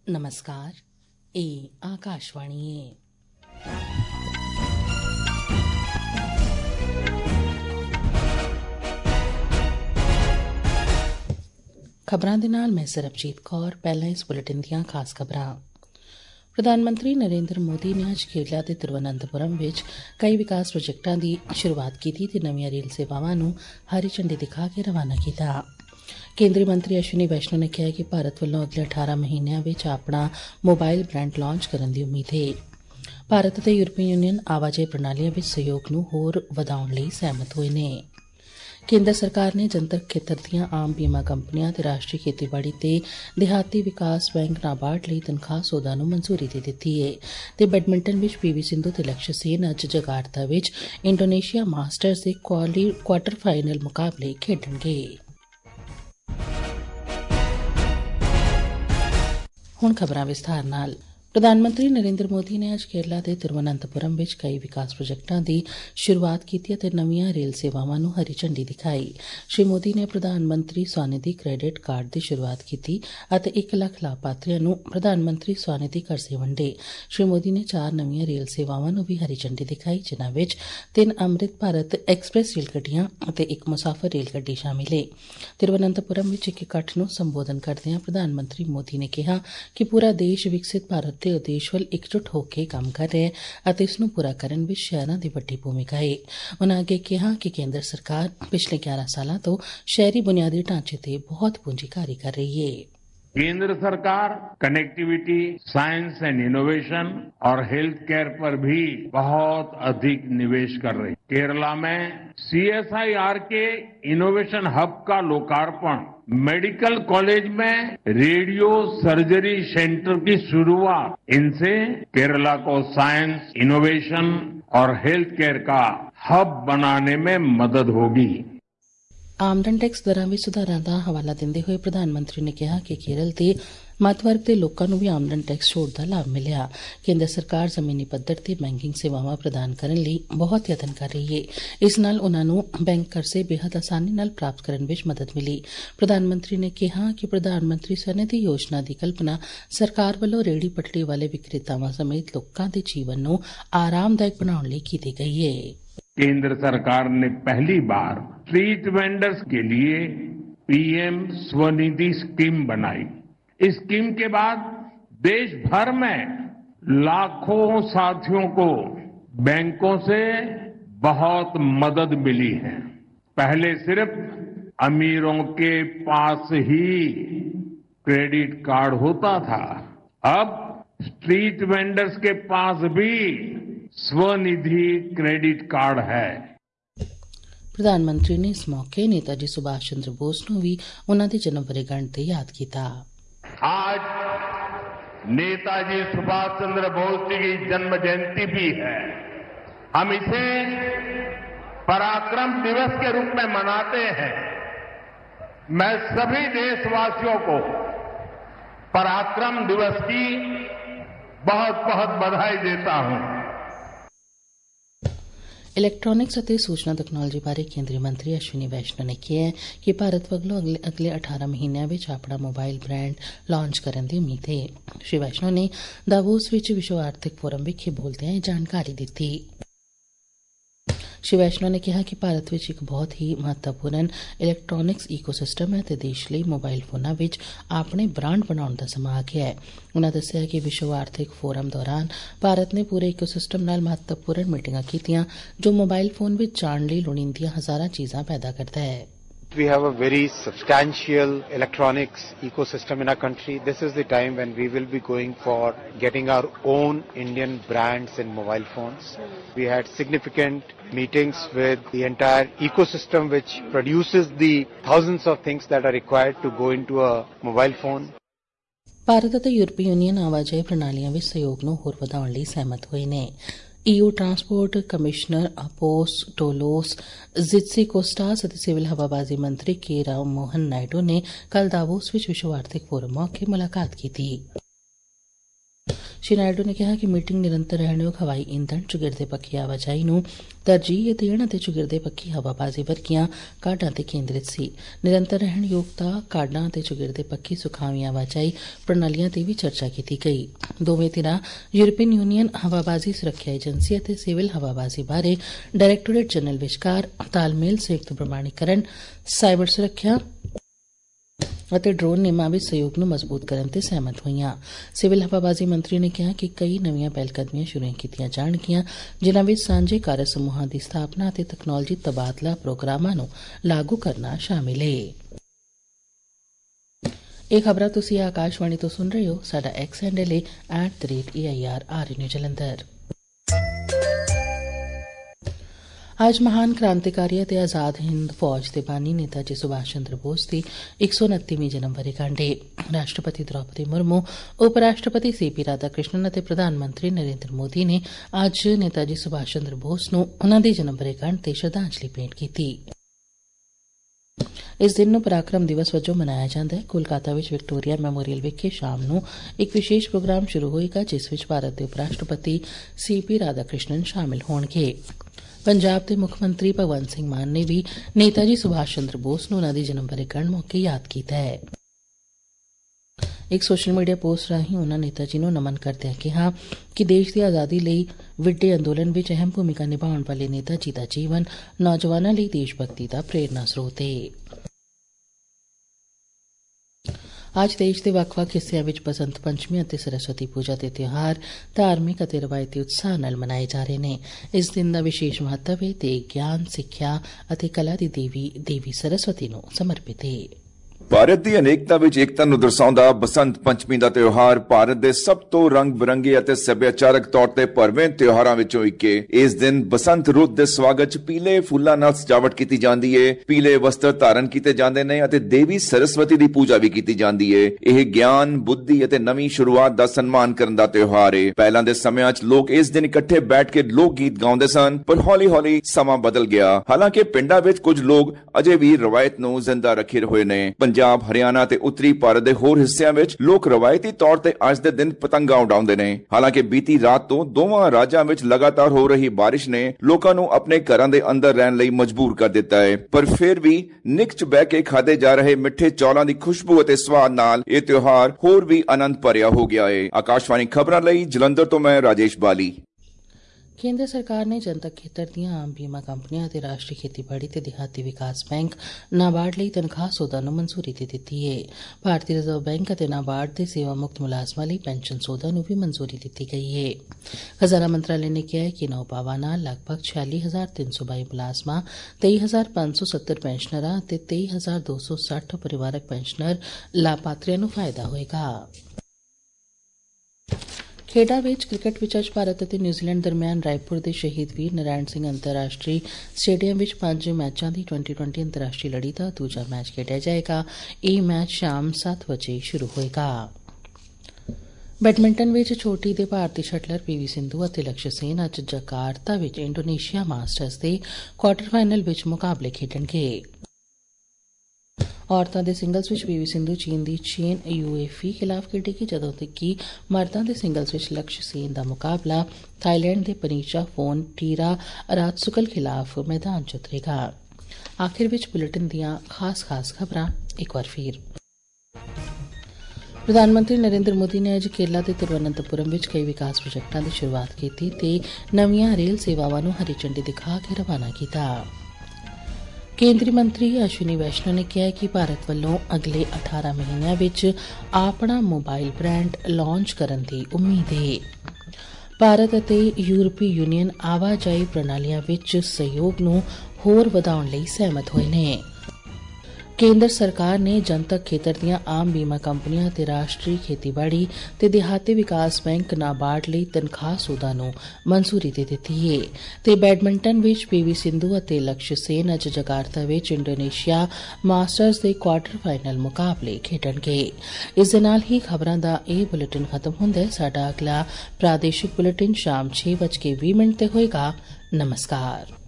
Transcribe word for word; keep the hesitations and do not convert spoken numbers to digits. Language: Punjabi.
नमस्कार, ए आकाशवाणी है। खबरां दे नाल मैं सरबजीत कौर। पहलां इस बुलेटिन दियां खास खबरां। प्रधानमंत्री नरेंद्र मोदी ने अज केरला दे तिरुवनंतपुरम विच कई विकास प्रोजेक्टां दी शुरुआत कीती ते नवीं रेल सेवावां नूं हरी झंडी दिखा के रवाना कीता। केंद्रीय मंत्री अश्विनी वैष्णो ने कहा कि भारत वालों अगले अठारह महीनों में अपना मोबाइल ब्रांड लॉन्च करने की उम्मीद है। भारत ते यूरोपीय यूनियन आवाजाही प्रणालियों में सहयोग नूं होर वधाउण लई सहमत होए ने। केंद्र सरकार ने जनतक खेतर दीआं आम बीमा कंपनियां ते राष्ट्रीय खेतीबाड़ी ते देहाती विकास बैंक नाबार्ड लई तनखाह सौदा नूं मंजूरी दे दित्ती है ते बैडमिंटन विच पीवी सिंधु ते लक्ष्य सेन अज जकार्ता विच इंडोनेशिया मास्टर्स दे क्वार्टर फाइनल मुकाबले खेडणगे। हुण खबरां विस्तार नाल। प्रधानमंत्री नरेंद्र मोदी ने अज केरला के तिरुवनंतपुरम विच कई विकास प्रोजेक्टां दी शुरुआत कीती ते नवीं रेल सेवावां नूं हरी झंडी दिखाई। श्री मोदी ने प्रधानमंत्री स्वनिधि क्रेडिट कार्ड दी शुरुआत कीती अते एक लाख लाभार्थियां नूं प्रधानमंत्री स्वनिधि कर्जे वंडे। श्री मोदी ने चार नवीं रेल सेवावां नूं भी हरी झंडी दिखाई, जिन्हां विच तीन अमृत भारत एक्सप्रेस रेल गड्डियां अते एक मुसाफर रेल गड्डी शामिल है। तिरुवनंतपुरम विच इक इकट्ठ नूं संबोधन करदिआं प्रधानमंत्री मोदी ने कहा कि पूरा देश विकसित भारत ਦੇ ਉਦੇਸ਼ ਵੱਲ ਇਕਜੁੱਟ ਹੋ ਕੇ ਕੰਮ ਕਰ ਰਿਹਾ ਹੈ ਅਤੇ ਇਸ ਨੂੰ ਪੂਰਾ ਕਰਨ ਵਿੱਚ ਸ਼ਹਿਰਾਂ ਦੀ ਵੱਡੀ ਭੂਮਿਕਾ ਹੈ। ਉਨ੍ਹਾਂ ਅੱਗੇ ਕਿਹਾ ਕਿ ਕੇਂਦਰ ਸਰਕਾਰ ਪਿਛਲੇ ਗਿਆਰਾਂ ਸਾਲਾਂ ਤੋਂ ਸ਼ਹਿਰੀ ਬੁਨਿਆਦੀ ਢਾਂਚੇ ਤੇ ਬਹੁਤ ਪੂੰਜੀਕਾਰੀ ਕਰ ਰਹੀ ਹੈ। केंद्र सरकार कनेक्टिविटी, साइंस एंड इनोवेशन और हेल्थ केयर पर भी बहुत अधिक निवेश कर रही है। केरला में सीएसआईआर के इनोवेशन हब का लोकार्पण, मेडिकल कॉलेज में रेडियो सर्जरी सेंटर की शुरुआत, इनसे केरला को साइंस, इनोवेशन और हेल्थ केयर का हब बनाने में मदद होगी। आमदन टैक्स दरां विच सुधारां दा हवाला दिंदे होए प्रधानमंत्री ने कहा कि केरल दे मध्य वर्ग दे लोकां नूं भी आमदन टैक्स छूट दा लाभ मिलिआ। केंद्र सरकार जमीनी पद्धर ते बैंकिंग सेवावां प्रदान करन लई बहुत यतन कर रही है। इस नाल उन्हां नूं बैंक कर्जे बेहद आसानी नाल प्राप्त करन विच मदद मिली। प्रधानमंत्री ने कहा कि प्रधानमंत्री स्वनिधि योजना दी कल्पना सरकार वल्लों रेहड़ी पटड़ी वाले विक्रेतावां समेत लोकां दे जीवन नूं आरामदायक बनाउण लई कीती गई है। केंद्र सरकार ने पहली बार स्ट्रीट वेंडर्स के लिए पीएम स्वनिधि स्कीम बनाई। इस स्कीम के बाद देश भर में लाखों साथियों को बैंकों से बहुत मदद मिली है। पहले सिर्फ अमीरों के पास ही क्रेडिट कार्ड होता था, अब स्ट्रीट वेंडर्स के पास भी स्वनिधि क्रेडिट कार्ड है। प्रधानमंत्री ने इस मौके नेताजी सुभाष चंद्र बोस नूं भी उन्हां दी जन्म वर्षगांठ ते याद कीता। आज नेताजी सुभाष चंद्र बोस जी की जन्म जयंती भी है। हम इसे पराक्रम दिवस के रूप में मनाते हैं। मैं सभी देशवासियों को पराक्रम दिवस की बहुत बहुत बधाई देता हूं। इलैक्ट्रॉनिक्स ਅਤੇ सूचना तकनालोजी बारे केंद्रीय मंत्री अश्विनी वैष्णो ने कहा है कि भारत वल्लों अगले, अगले अठारह महीनों में अपना मोबाइल ब्रांड लॉन्च करने की उम्मीद है। श्री वैष्णो ने दावोस विच विश्व आर्थिक फोरम विखे बोलदे जानकारी दी। श्री वैष्णो ने कहा कि भारत विच एक बहुत ही महत्वपूर्ण इलैक्ट्रॉनिक्स ईकोसिस्टम है ते देश लई मोबाइल फोनां विच अपने ब्रांड बनाउण दा समां आ गया है। उन्हां दस्सिआ कि विश्व आर्थिक फोरम दौरान भारत ने पूरे इकोसिस्टम नाल महत्वपूर्ण मीटिंगां कीतीआं जो मोबाइल फोन विच जाण लई लोड़ींदियां हज़ारां चीज़ां पैदा करदा है। We have a very substantial electronics ecosystem in our country. This is the time when we will be going for getting our own Indian brands in mobile phones. We had significant meetings with the entire ecosystem which produces the thousands of things that are required to go into a mobile phone. Bharat ਅਤੇ यूरोपीय यूनियन आवाजाही प्रणालियां विच सहयोग नूं होर वधाउण लई सहमत होए ने। EU transport commissioner Apostolos Tzitzikostas ਅਤੇ सिविल हवाबाजी मंत्री के राव मोहन नायडू ने कल दावोस विच विश्व आर्थिक फोरम मौके मुलाकात की। श्री नायडू ने कहा कि मीटिंग निरंतर रहणयोग हवाई ईंधन चुगिरदे पक्की आवाजाई नूं तरजीह देण ਅਤੇ ਚੁਗਿਰਦੇ ਪੱਖੀ ਹਵਾਬਾਜ਼ੀ ਵਰਗੀਆਂ ਕਾਢਾਂ ਤੇ ਕੇਂਦਰਿਤ ਸੀ। ਨਿਰੰਤਰ ਰਹਿਣਯੋਗਤਾ ਕਾਢਾਂ ਅਤੇ ਚੁਗਿਰਦੇ ਪੱਖੀ ਸੁਖਾਵੀਂ ਆਵਾਜਾਈ ਪ੍ਰਣਾਲੀਆਂ ਤੇ ਵੀ ਚਰਚਾ ਕੀਤੀ ਗਈ। ਦੋਵੇਂ ਧਿਰਾਂ ਯੂਰਪੀਅਨ ਯੂਨੀਅਨ ਹਵਾਬਾਜ਼ੀ ਸੁਰੱਖਿਆ ਏਜੰਸੀ ਅਤੇ ਸਿਵਲ ਹਵਾਬਾਜ਼ੀ ਬਾਰੇ ਡਾਇਰੈਕਟੋਰੇਟ ਜਨਰਲ ਵਿਚਕਾਰ ਤਾਲਮੇਲ, ਸੰਯੁਕਤ ਪ੍ਰਮਾਣੀਕਰਨ, ਸਾਈਬਰ ਸੁਰੱਖਿਆ ਅਤੇ ਡਰੋਨ ਨਿਯਮਾਂ ਵਿੱਚ ਸਹਿਯੋਗ ਨੂੰ ਮਜ਼ਬੂਤ ਕਰਨ ਤੇ ਸਹਿਮਤ ਹੋਈਆਂ। ਸਿਵਲ ਹਵਾਬਾਜ਼ੀ ਮੰਤਰੀ ਨੇ ਕਿਹਾ ਕਿ ਕਈ ਨਵੀਆਂ ਪਹਿਲਕਦਮੀਆਂ ਸ਼ੁਰੂ ਕੀਤੀਆਂ ਜਾਣਗੀਆਂ, ਜਿਨ੍ਹਾਂ ਵਿੱਚ ਸਾਂਝੇ ਕਾਰਜ ਸਮੂਹਾਂ ਦੀ ਸਥਾਪਨਾ ਅਤੇ ਤਕਨਾਲੋਜੀ ਤਬਾਦਲਾ ਪ੍ਰੋਗਰਾਮਾਂ ਨੂੰ ਲਾਗੂ ਕਰਨਾ ਸ਼ਾਮਿਲ ਹੈ। ਇਹ ਖਬਰਾਂ ਤੁਸੀਂ ਆਕਾਸ਼ਵਾਣੀ ਤੋਂ ਸੁਣ ਰਹੇ ਹੋ। ਸਾਡਾ ਐਕਸ ਹੈਂਡਲ ਹੈ at the rate A I R R new Jalandhar. ਅੱਜ ਮਹਾਨ ਕ੍ਰਾਂਤੀਕਾਰੀ ਅਤੇ ਆਜ਼ਾਦ ਹਿੰਦ ਫੌਜ ਦੇ ਬਾਨੀ ਨੇਤਾ ਜੀ ਸੁਭਾਸ਼ ਚੰਦਰ ਬੋਸ ਦੀ ਇੱਕ ਸੌ ਉਨੱਤੀਵੀਂ ਜਨਮ ਵਰ੍ਹੇਗੰਢ ਏ। ਰਾਸ਼ਟਰਪਤੀ ਦ੍ਰੌਪਦੀ ਮੁਰਮੂ, ਉਪ ਰਾਸ਼ਟਰਪਤੀ ਸੀ ਪੀ ਰਾਧਾ ਕ੍ਰਿਸ਼ਨਨ ਅਤੇ ਪ੍ਰਧਾਨ ਮੰਤਰੀ ਨਰਿੰਦਰ ਮੋਦੀ ਨੇ ਅੱਜ ਨੇਤਾ ਜੀ ਸੁਭਾਸ਼ ਚੰਦਰ ਬੋਸ ਨੂੰ ਉਨ੍ਹਾਂ ਦੀ ਜਨਮ ਵਰ੍ਹੇਗੰਢ ਤੇ ਸ਼ਰਧਾਂਜਲੀ ਭੇਂਟ ਕੀਤੀ। ਇਸ ਦਿਨ ਨੂੰ ਪਰਾਕਰਮ ਦਿਵਸ ਵਜੋਂ ਮਨਾਇਆ ਜਾਂਦਾ ਹੈ। ਕੋਲਕਾਤਾ ਵਿੱਚ ਵਿਕਟੋਰੀਆ ਮੈਮੋਰੀਅਲ ਵਿਖੇ ਸ਼ਾਮ ਨੂੰ ਇੱਕ ਵਿਸ਼ੇਸ਼ ਪ੍ਰੋਗਰਾਮ ਸ਼ੁਰੂ ਹੋਏਗਾ, ਜਿਸ ਵਿੱਚ ਭਾਰਤ ਦੇ ਉਪ ਰਾਸ਼ਟਰਪਤੀ ਸੀ ਪੀ ਰਾਧਾ ਕ੍ਰਿਸ਼ਨਨ ਸ਼ਾਮਿਲ ਹੋਣਗੇ। ਪੰਜਾਬ ਦੇ ਮੁੱਖ ਮੰਤਰੀ ਭਗਵੰਤ ਸਿੰਘ ਮਾਨ ਨੇ ਵੀ ਨੇਤਾ ਜੀ ਸੁਭਾਸ਼ ਚੰਦਰ ਬੋਸ ਨੂੰ ਉਨ੍ਹਾਂ ਦੀ ਜਨਮ ਵਰ੍ਹੇਗੰਢ ਮੌਕੇ ਯਾਦ ਕੀਤਾ ਹੈ। ਇੱਕ ਸੋਸ਼ਲ ਮੀਡੀਆ ਪੋਸਟ ਰਾਹੀਂ ਉਨ੍ਹਾਂ ਨੇਤਾ ਜੀ ਨੂੰ ਨਮਨ ਕਰਦਿਆਂ ਕਿਹਾ ਕਿ ਦੇਸ਼ ਦੀ ਆਜ਼ਾਦੀ ਲਈ ਵਿੱਢੇ ਅੰਦੋਲਨ ਵਿੱਚ ਅਹਿਮ ਭੂਮਿਕਾ ਨਿਭਾਉਣ ਵਾਲੇ ਨੇਤਾ ਜੀ ਦਾ ਜੀਵਨ ਨੌਜਵਾਨਾਂ ਲਈ ਦੇਸ਼ ਭਗਤੀ ਦਾ ਪ੍ਰੇਰਨਾ ਸਰੋਤ ਹੈ। ਅੱਜ ਦੇਸ਼ ਦੇ ਵੱਖ-ਵੱਖ ਹਿੱਸਿਆਂ ਵਿੱਚ ਬਸੰਤ ਪੰਚਮੀ ਅਤੇ ਸਰਸਵਤੀ ਪੂਜਾ ਦੇ ਤਿਉਹਾਰ ਧਾਰਮਿਕ ਅਤੇ ਰਵਾਇਤੀ ਉਤਸ਼ਾਹ ਨਾਲ ਮਨਾਏ ਜਾ ਰਹੇ ਨੇ। ਇਸ ਦਿਨ ਦਾ ਵਿਸ਼ੇਸ਼ ਮਹੱਤਵ ਹੈ ਤੇ ਗਿਆਨ, ਸਿੱਖਿਆ ਅਤੇ ਕਲਾ ਦੀ ਦੇਵੀ ਦੇਵੀ ਸਰਸਵਤੀ ਨੂੰ ਸਮਰਪਿਤ ਹੈ। ਭਾਰਤ ਦੀ ਅਨੇਕਤਾ ਵਿੱਚ ਏਕਤਾ ਨੂੰ ਦਰਸਾਉਂਦਾ ਬਸੰਤ ਪੰਚਮੀ ਦਾ ਤਿਉਹਾਰ ਭਾਰਤ ਦੇ ਸਭ ਤੋਂ ਰੰਗ-ਬਿਰੰਗੇ ਅਤੇ ਸੱਭਿਆਚਾਰਕ ਤੌਰ ਤੇ ਭਰਵੇਂ ਤਿਉਹਾਰਾਂ ਵਿੱਚੋਂ ਇੱਕ ਹੈ। ਇਸ ਦਿਨ ਬਸੰਤ ਰੁੱਤ ਦੇ ਸਵਾਗਤ 'ਚ ਪੀਲੇ ਫੁੱਲਾਂ ਨਾਲ ਸਜਾਵਟ ਕੀਤੀ ਜਾਂਦੀ ਹੈ, ਪੀਲੇ ਵਸਤਰ ਧਾਰਨ ਕੀਤੇ ਜਾਂਦੇ ਨੇ ਅਤੇ ਦੇਵੀ ਸਰਸਵਤੀ ਦੀ ਪੂਜਾ ਵੀ ਕੀਤੀ ਜਾਂਦੀ ਹੈ। ਇਹ ਗਿਆਨ, ਬੁੱਧੀ ਅਤੇ ਨਵੀਂ ਸ਼ੁਰੂਆਤ ਦਾ ਸਨਮਾਨ ਕਰਨ ਦਾ ਤਿਉਹਾਰ ਹੈ। ਪਹਿਲਾਂ ਦੇ ਸਮਿਆਂ 'ਚ ਲੋਕ ਇਸ ਦਿਨ ਇਕੱਠੇ ਬੈਠ ਕੇ ਲੋਕ ਗੀਤ ਗਾਉਂਦੇ ਸਨ, ਪਰ ਹੌਲੀ-ਹੌਲੀ ਸਮਾਂ ਬਦਲ ਗਿਆ। ਹਾਲਾਂਕਿ ਪਿੰਡਾਂ ਵਿੱਚ ਕੁਝ ਲੋਕ ਅਜੇ ਵੀ ਰਵਾਇਤ ਨੂੰ ਜ਼ਿੰਦਾ ਰੱਖੇ ਹੋਏ ਨੇ। ਪੰਜਾਬ, ਹਰਿਆਣਾ ਤੇ ਉੱਤਰੀ ਭਾਰਤ ਦੇ ਹੋਰ ਹਿੱਸਿਆਂ ਵਿੱਚ ਲੋਕ ਰਵਾਇਤੀ ਤੌਰ ਤੇ ਅੱਜ ਦੇ ਦਿਨ ਪਤੰਗਾਂ ਉਡਾਉਂਦੇ ਨੇ। ਹਾਲਾਂਕਿ ਬੀਤੀ ਰਾਤ ਤੋਂ ਦੋਵਾਂ ਰਾਜਾਂ ਵਿੱਚ ਲਗਾਤਾਰ ਹੋ ਰਹੀ ਬਾਰਿਸ਼ ਨੇ ਲੋਕਾਂ ਨੂੰ ਆਪਣੇ ਘਰਾਂ ਦੇ ਅੰਦਰ ਰਹਿਣ ਲਈ ਮਜਬੂਰ ਕਰ ਦਿੱਤਾ ਹੈ, ਪਰ ਫਿਰ ਵੀ ਨਿੱਕ 'ਚ ਬਹਿ ਕੇ ਖਾਦੇ ਜਾ ਰਹੇ ਮਿੱਠੇ ਚੌਲਾਂ ਦੀ ਖੁਸ਼ਬੂ ਅਤੇ ਸਵਾਦ ਨਾਲ ਇਹ ਤਿਉਹਾਰ ਹੋਰ ਵੀ ਆਨੰਦ ਭਰਿਆ ਹੋ ਗਿਆ ਹੈ। ਆਕਾਸ਼ਵਾਣੀ ਖਬਰਾਂ ਲਈ ਜਲੰਧਰ ਤੋਂ ਮੈਂ ਰਾਜੇਸ਼ ਬਾਲੀ। ਕੇਂਦਰ ਸਰਕਾਰ ਨੇ ਜਨਤਕ ਖੇਤਰ ਦੀਆਂ ਆਮ ਬੀਮਾ ਕੰਪਨੀਆਂ ਅਤੇ ਰਾਸ਼ਟਰੀ ਖੇਤੀਬਾੜੀ ਤੇ ਦਿਹਾਤੀ ਵਿਕਾਸ ਬੈਂਕ ਨਾਬਾਰਡ ਲਈ ਤਨਖਾਹ ਸੋਧਾਂ ਨੂੰ ਮਨਜ਼ੂਰੀ ਦੇ ਦਿੱਤੀ ਹੈ। ਭਾਰਤੀ ਰਿਜ਼ਰਵ ਬੈਂਕ ਅਤੇ ਨਾਬਾਰਡ ਦੇ ਸੇਵਾ ਮੁਕਤ ਮੁਲਾਜ਼ਮਾਂ ਲਈ ਪੈਨਸ਼ਨ ਸੋਧਾਂ ਨੂੰ ਵੀ ਮਨਜ਼ੂਰੀ ਦਿੱਤੀ ਗਈ ਹੈ। ਖਜ਼ਾਨਾ ਮੰਤਰਾਲੇ ਨੇ ਕਿਹਾ ਹੈ ਕਿ ਨੌ ਭਾਵਾਂ ਨਾਲ ਲਗਭਗ ਛਿਆਲੀ ਹਜ਼ਾਰ ਤਿੰਨ ਸੌ ਬਾਈ ਮੁਲਾਜ਼ਮਾਂ, ਤੇਈ ਹਜ਼ਾਰ ਪੰਜ ਸੌ ਸੱਤਰ ਪੈਨਸ਼ਨਰਾਂ ਅਤੇ ਤੇਈ ਹਜ਼ਾਰ ਦੋ ਸੌ ਸੱਠ ਪਰਿਵਾਰਕ ਪੈਨਸ਼ਨਰ ਲਾਭਪਾਤਰੀਆਂ ਨੂੰ ਫਾਇਦਾ ਹੋਏਗਾ। ਖੇਡਾਂ ਵਿੱਚ ਕ੍ਰਿਕਟ ਵਿੱਚ ਅੱਜ ਭਾਰਤ ਅਤੇ ਨਿਊਜ਼ੀਲੈਂਡ ਦਰਮਿਆਨ ਰਾਏਪੁਰ ਦੇ ਸ਼ਹੀਦ ਵੀਰ ਨਾਰਾਇਣ ਸਿੰਘ ਅੰਤਰਰਾਸ਼ਟਰੀ ਸਟੇਡੀਅਮ ਵਿੱਚ ਪੰਜ ਮੈਚਾਂ ਦੀ ਟਵੈਂਟੀ ਟਵੈਂਟੀ ਅੰਤਰਰਾਸ਼ਟਰੀ ਲੜੀ ਦਾ ਦੂਜਾ ਮੈਚ ਖੇਡਿਆ ਜਾਏਗਾ। ਇਹ ਮੈਚ ਸ਼ਾਮ ਸੱਤ ਵਜੇ ਸ਼ੁਰੂ ਹੋਏਗਾ। ਬੈਡਮਿੰਟਨ ਵਿੱਚ ਚੋਟੀ ਦੇ ਭਾਰਤੀ ਸ਼ਟਲਰ ਪੀ ਵੀ ਸਿੰਧੂ ਅਤੇ ਲਕਸ਼ਯ ਸੇਨ ਅੱਜ ਜਕਾਰਤਾ ਵਿੱਚ ਇੰਡੋਨੇਸ਼ੀਆ ਮਾਸਟਰਸ ਦੇ ਕੁਆਰਟਰ ਫਾਈਨਲ ਵਿੱਚ ਮੁਕਾਬਲੇ ਖੇਡਣਗੇ। ਔਰਤਾਂ ਦੇ ਸਿੰਗਲਸ ਵਿੱਚ ਪੀ ਵੀ ਸਿੰਧੂ ਚੀਨ ਦੀ ਚੇਨ ਯੂਏਫੀ ਖਿਲਾਫ ਖੇਡੇਗੀ, ਜਦੋਂ ਕਿ ਮਰਦਾਂ ਦੇ ਸਿੰਗਲਸ ਵਿੱਚ ਲਕਸ਼ਯ ਸੇਨ ਦਾ ਮੁਕਾਬਲਾ ਥਾਈਲੈਂਡ ਦੇ ਪਨੀਚਾ ਫੋਨ ਟੀਰਾ ਰਾਤਸੁਕਲ ਖਿਲਾਫ ਮੈਦਾਨ 'ਚ ਉਤਰੇਗਾ। ਆਖਿਰ ਵਿੱਚ ਬੁਲੇਟਿਨ ਦੀਆਂ ਖਾਸ-ਖਾਸ ਖਬਰਾਂ ਇੱਕ ਵਾਰ ਫਿਰ। ਪ੍ਰਧਾਨ ਮੰਤਰੀ ਨਰਿੰਦਰ ਮੋਦੀ ਨੇ ਅੱਜ ਕੇਰਲਾ ਦੇ ਤਿਰੂਵਨੰਤਪੁਰਮ ਵਿੱਚ ਕਈ ਵਿਕਾਸ ਪ੍ਰੋਜੈਕਟਾਂ ਦੀ ਸ਼ੁਰੂਆਤ ਕੀਤੀ ਤੇ ਨਵੀਆਂ ਰੇਲ ਸੇਵਾਵਾਂ ਨੂੰ ਹਰੀ ਝੰਡੀ ਦਿਖਾ ਕੇ ਰਵਾਨਾ ਕੀਤਾ। ਕੇਂਦਰੀ ਮੰਤਰੀ ਅਸ਼ਵਨੀ ਵੈਸ਼ਨੋ ਨੇ ਕਿਹਾ ਕਿ ਭਾਰਤ ਵੱਲੋਂ ਅਗਲੇ ਅਠਾਰਾਂ ਮਹੀਨਿਆਂ ਵਿੱਚ ਆਪਣਾ ਮੋਬਾਈਲ ਬ੍ਰਾਂਡ ਲਾਂਚ ਕਰਨ ਦੀ ਉਮੀਦ ਹੈ। ਭਾਰਤ ਅਤੇ ਯੂਰਪੀ ਯੂਨੀਅਨ ਆਵਾਜਾਈ ਪ੍ਰਣਾਲੀਆਂ ਵਿੱਚ ਸਹਿਯੋਗ ਨੂੰ ਹੋਰ ਵਧਾਉਣ ਲਈ ਸਹਿਮਤ ਹੋਏ ਨੇ। ਕੇਂਦਰ ਸਰਕਾਰ ਨੇ ਜਨਤਕ ਖੇਤਰ ਦੀਆਂ ਆਮ ਬੀਮਾ ਕੰਪਨੀਆਂ ਅਤੇ ਰਾਸ਼ਟਰੀ ਖੇਤੀਬਾੜੀ ਤੇ ਦਿਹਾਤੀ ਵਿਕਾਸ ਬੈਂਕ ਨਾਬਾਰਡ ਲਈ ਤਨਖਾਹ ਸੋਧਾਂ ਨੂੰ ਮਨਜ਼ੂਰੀ ਦੇ ਦਿੱਤੀ ਹੈ ਤੇ ਬੈਡਮਿੰਟਨ ਵਿੱਚ ਪੀ ਵੀ ਸਿੰਧੂ ਅਤੇ ਲਕਸ਼ਯ ਸੇਨ ਅੱਜ ਜਕਾਰਤਾ ਵਿੱਚ ਇੰਡੋਨੇਸ਼ੀਆ ਮਾਸਟਰਸ ਦੇ ਕੁਆਰਟਰ ਫਾਈਨਲ ਮੁਕਾਬਲੇ ਖੇਡਣਗੇ। ਇਸ ਦੇ ਨਾਲ ਹੀ ਖਬਰਾਂ ਦਾ ਇਹ ਬੁਲੇਟਿਨ ਖਤਮ ਹੁੰਦਾ ਹੈ। ਸਾਡਾ ਅਗਲਾ ਪ੍ਰਾਦੇਸ਼ਿਕ ਬੁਲੇਟਿਨ ਸ਼ਾਮ ਛੇ ਵੱਜ ਕੇ ਵੀਹ ਮਿੰਟ ਤੇ ਹੋਏਗਾ। ਨਮਸਕਾਰ।